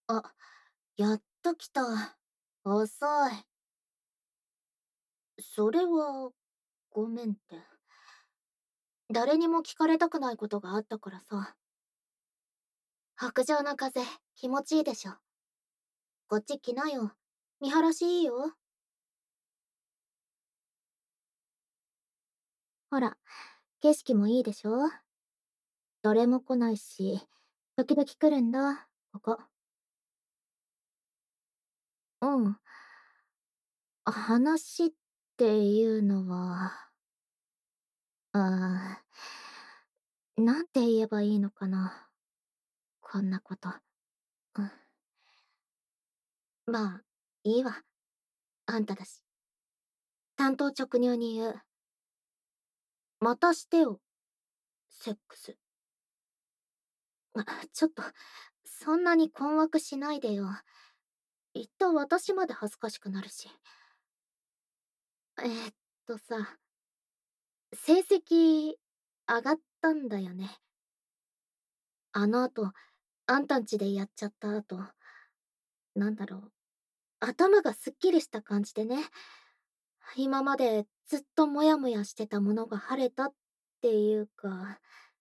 あ、やっと来た。遅い。それは、ごめんって。誰にも聞かれたくないことがあったからさ。白状の風、気持ちいいでしょ。こっち来なよ。見晴らしいいよ。ほら、景色もいいでしょ。誰も来ないし、時々来るんだ、ここ。うん。話っていうのは、あなんて言えばいいのかな。こんなこと。うん。まあ、いいわ。あんただし。単刀直入に言う。またしてよ、セックス。ちょっと、そんなに困惑しないでよ。言った私まで恥ずかしくなるし。えーっさ、成績、上がったんだよね。あの後、あんたんちでやっちゃった後、なんだろう、頭がすっきりした感じでね。今までずっとモヤモヤしてたものが晴れたっていうか。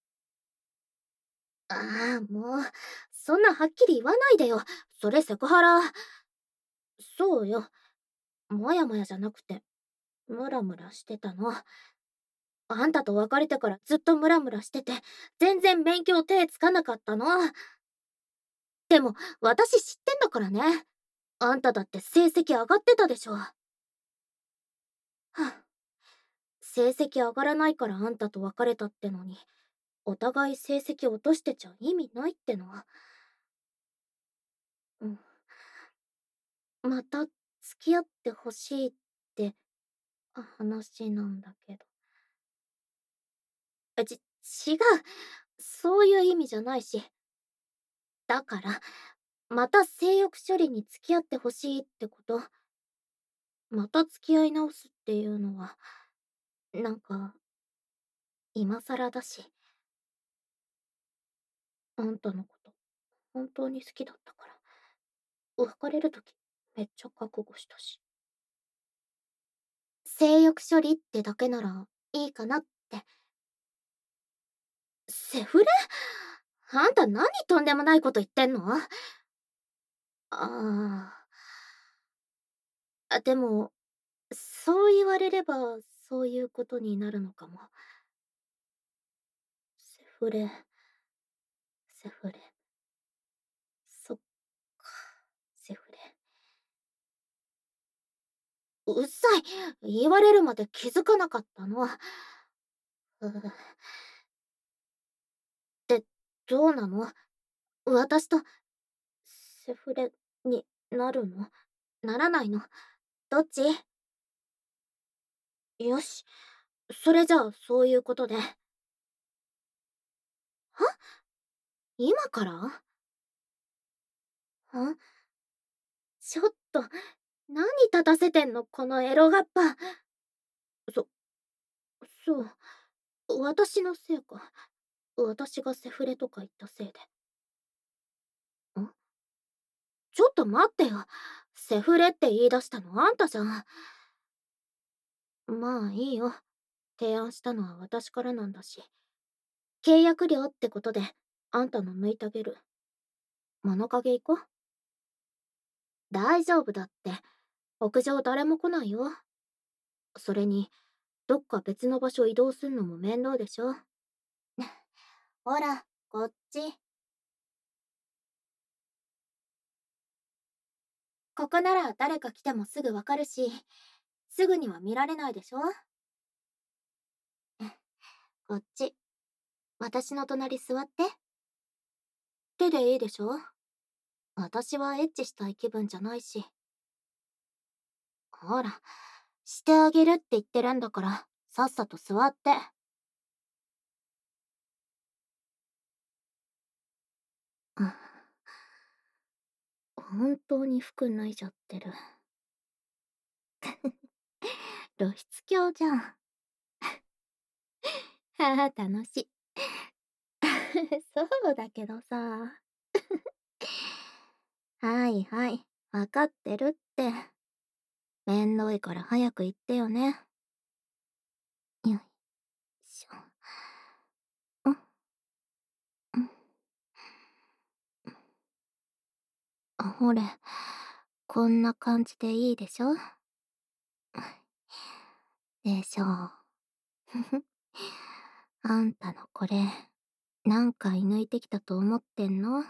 ああ、もう、そんなはっきり言わないでよ。それセクハラ。そうよ。もやもやじゃなくて、ムラムラしてたの。あんたと別れてからずっとムラムラしてて、全然勉強手つかなかったの。でも、私知ってんだからね。あんただって成績上がってたでしょ。はあ、成績上がらないからあんたと別れたってのに、お互い成績落としてちゃ意味ないっての。うん。また付き合ってほしいって話なんだけど。違う。そういう意味じゃないし。だから、また性欲処理に付き合ってほしいってこと。また付き合い直すっていうのは、なんか、今更だし。あんたのこと、本当に好きだったから。別れるとき、めっちゃ覚悟したし。性欲処理ってだけなら、いいかなって。セフレ？あんた何とんでもないこと言ってんの？あでも、そう言われれば、そういうことになるのかも。セフレ、セフレ。そっか、セフレ。うっさい。言われるまで気づかなかったの。で、どうなの？私と、セフレになるの？ならないの？どっち？よし。それじゃあ、そういうことで。は？今から？ん？ちょっと、何立たせてんのこのエロガッパ。そ、そう。私のせいか。私がセフレとか言ったせいで。ちょっと待ってよ。セフレって言い出したのあんたじゃん。まあいいよ。提案したのは私からなんだし。契約料ってことで、あんたの抜いてあげる。物陰行こう。大丈夫だって。屋上誰も来ないよ。それに、どっか別の場所移動すんのも面倒でしょ。ほら、こっち。ここなら誰か来てもすぐわかるし、すぐには見られないでしょ。こっち。私の隣座って。手でいいでしょ。私はエッチしたい気分じゃないし。ほら、してあげるって言ってるんだから、さっさと座って。うん。本当に服脱いじゃってる。露出狂じゃん。はあ、楽しい。そうだけどさ。 はいはい、わかってるって。めんどいから早く言ってよね。よいしょ。うん、うん。ほれ、こんな感じでいいでしょ？でしょう。ふふ。あんたのこれ、何回抜いてきたと思ってんの？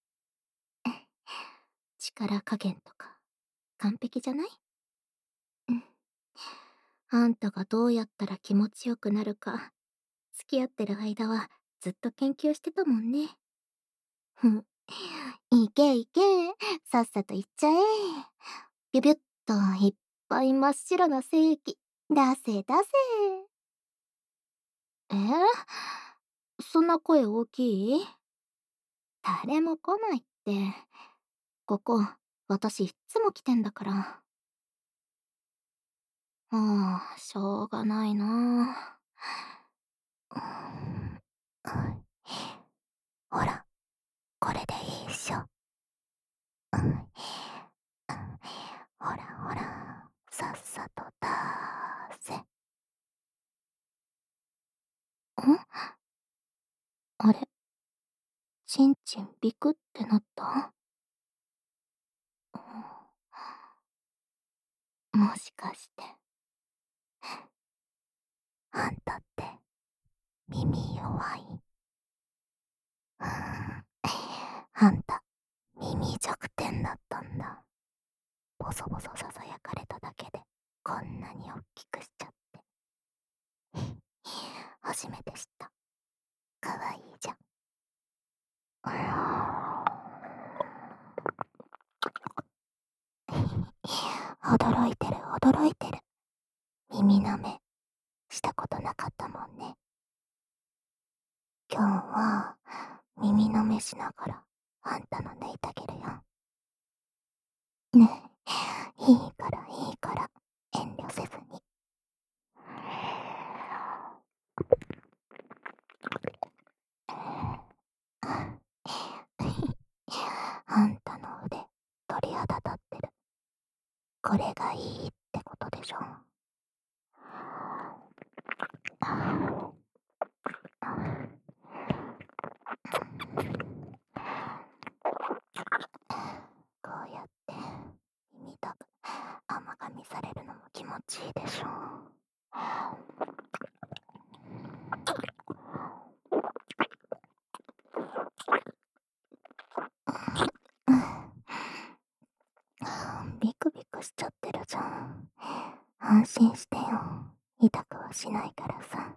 力加減とか、完璧じゃない？うん。あんたがどうやったら気持ちよくなるか、付き合ってる間はずっと研究してたもんね。ふん。いけいけ、さっさと行っちゃえ。ビュビュッといっぱい真っ白な精液、出せ出せ。そんな声大きい？誰も来ないって。ここ、私いっつも来てんだから。もう、しょうがないな。ほら、これでいいっしょ。ほらほら、さっさと出せ。あれ、ちんちんビクってなった？もしかして、あんたって耳弱い？あんた、耳弱点だったんだ。ボソボソささやかれただけで、こんなにおっきくしちゃって。初めて知った。かわいいじゃん。驚いてる驚いてる。耳舐めしたことなかったもんね。今日は耳舐めしながらあんたの抜いてあげるよ。ねえ、いいからいいから遠慮せずに。あんたの腕鳥肌立ってる。これがいいってことでしょ。こうやって耳たぶ甘噛みされるのも気持ちいいでしょ。ビクビクしちゃってるじゃん。安心してよ。痛くはしないからさ。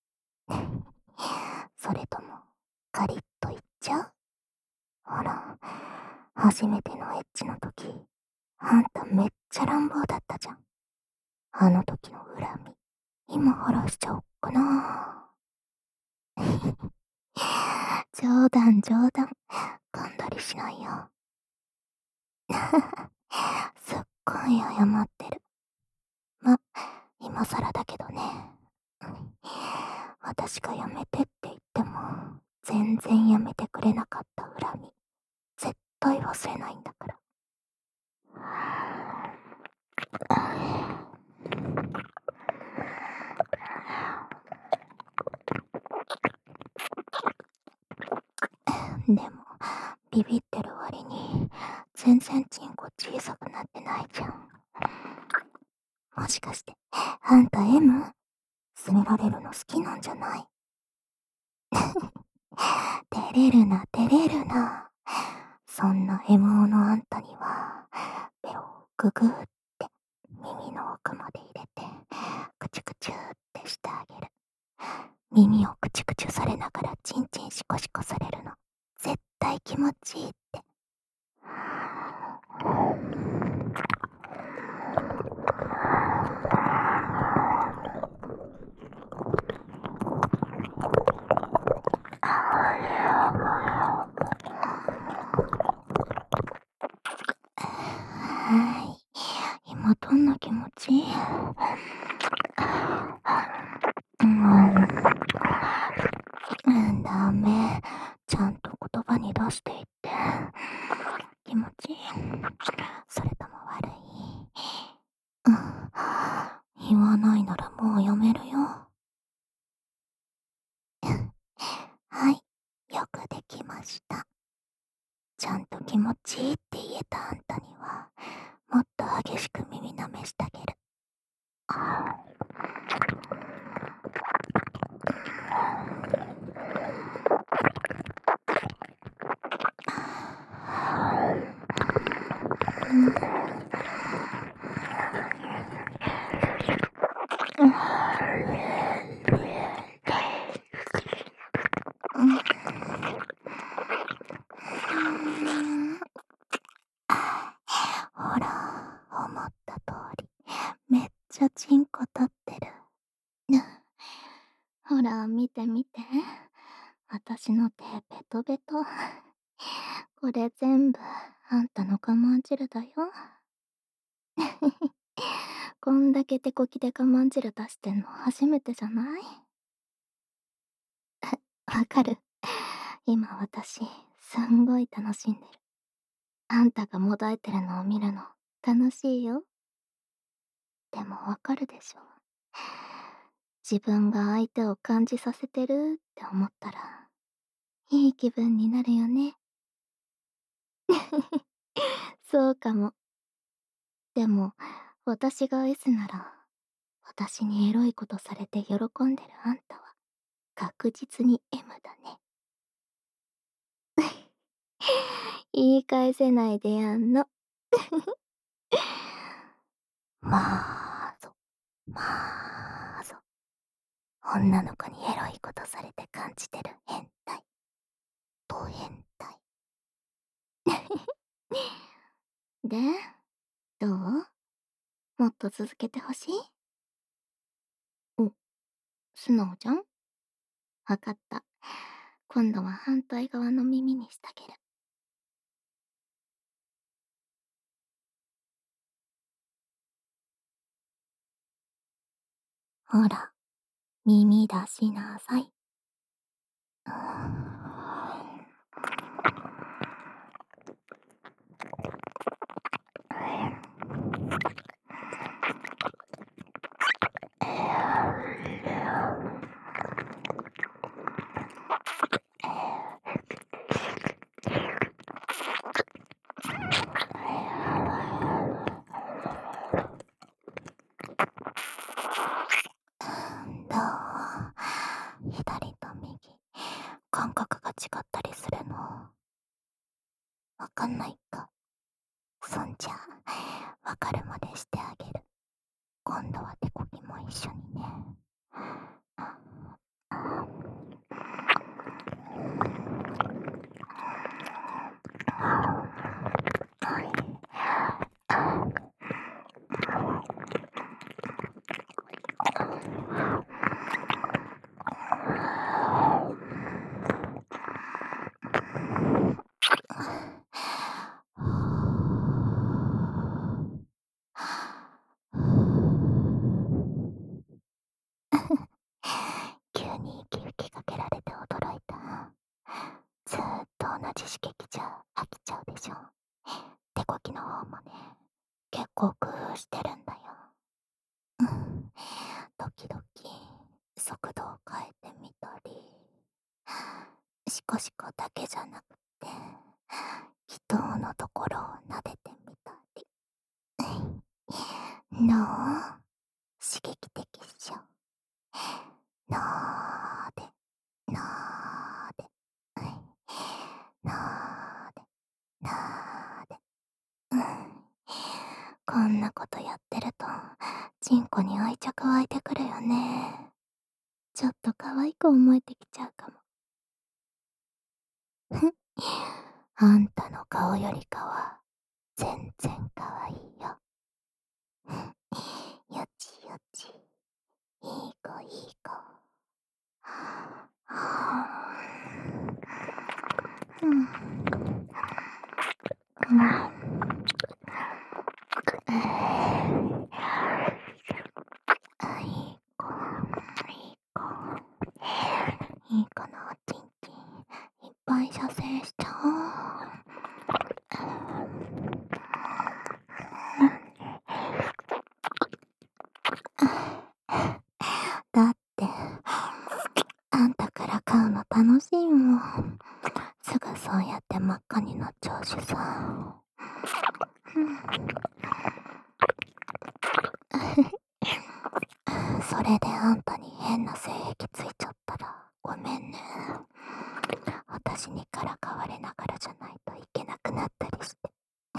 それとも、カリッといっちゃう？ほら、初めてのエッチの時、あんためっちゃ乱暴だったじゃん。あの時の恨み、今晴らしちゃおっかな。冗談冗談、噛んだりしないよ。すっごい謝ってる。ま、今更だけどね。私がやめてって言っても、全然やめてくれなかった恨み、絶対忘れないんだから。でも、ビビってる割に、全然チンコ小さくなってないじゃん。もしかして、あんた M？ 責められるの好きなんじゃない？照れるな、照れるな。そんな MO のあんたには、ベロをググーって耳の奥まで入れて、クチュクチューってしてあげる。耳をクチュクチュされながらチンチンシコシコされるの。絶対気持ちいいって。はい。今どんな気持ち？ダメ。ちゃんと言葉に出していって。気持ちいい？ ちゃチンコ立ってる。ほら、見て見て。私の手ベトベト。これ全部、あんたの我慢汁だよ。こんだけ手こきで我慢汁出してんの初めてじゃない？わかる。今私、すんごい楽しんでる。あんたがもだえてるのを見るの、楽しいよ。でもわかるでしょ。自分が相手を感じさせてるって思ったら、いい気分になるよね。そうかも。でも、私が S なら、私にエロいことされて喜んでるあんたは、確実に M だね。言い返せないでやんの。まあぞ、まあぞ。女の子にエロいことされて感じてる変態。ド変態。で、どう？もっと続けてほしい？お、素直じゃん？わかった。今度は反対側の耳にしてあげる。ほら、耳出しなさい。どう？左と右、感覚が違ったりするの？わかんないか。そんじゃ、わかるまでしてあげる。今度は手こきも一緒にね。急に息吹きかけられて驚いた。ずーっと同じ刺激じゃ飽きちゃうでしょ。手こきの方もね、結構工夫してるんだよ。うん。時々、速度を変えてみたり、シコシコだけじゃなくて、人のところを撫でてみたり。どう？刺激的っしょ。なーで、なーで、なーで、なーで。うん。こんなことやってると、チンコに愛着湧いてくるよね。ちょっと可愛く思えてきちゃうかも。あんたの顔よりかは、全然可愛いよ。よちよち。いい子いい子。うん。いい子、いい子。いい子のおちんちん、いっぱい射精しちゃおう。だって、あんたから買うの楽しいもん。すぐそうやって真っ赤になっちゃうしさ。それであんたに変な性癖ついちゃったらごめんね。私にからかわれながらじゃないといけなくなったりして。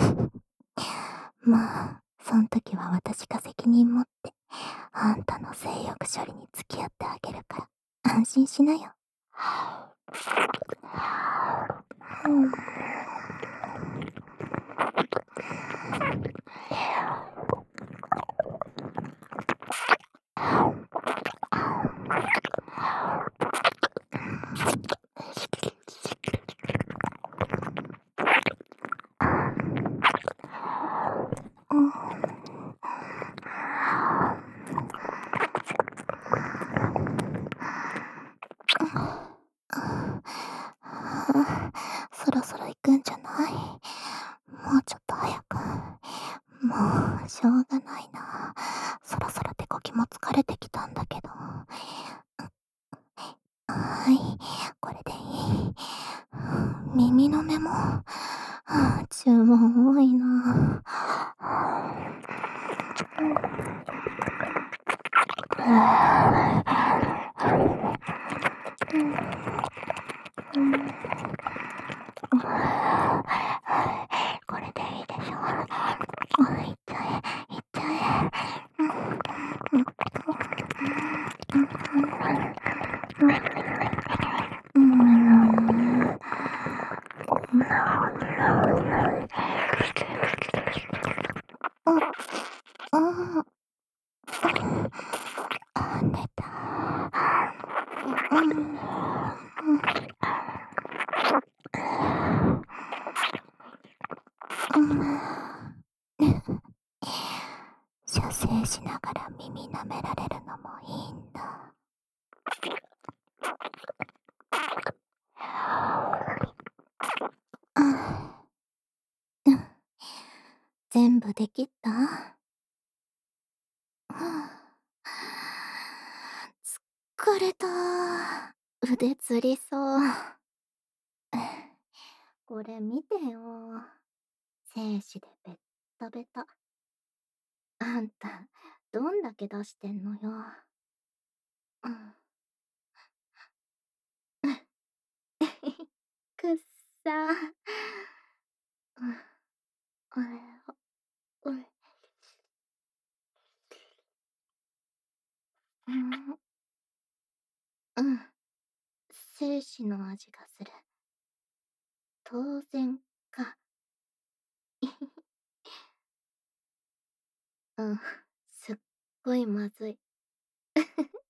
まあ、そん時は私が責任持ってあんたの性欲処理に付き合ってあげるから安心しなよ。うん。 これでいいでしょ。いっちゃえ、いっちゃえ。寝た。射精しながら耳舐められるのもいいんだ。全部できた？疲れた。腕つりそう。これ見てよ。精子でベッタベタ。あんた、どんだけ出してんのよ。うん。くっさ。うん。あれ、うん。うん。うん。精子の味がする。当然か。うん。すっごいまずい。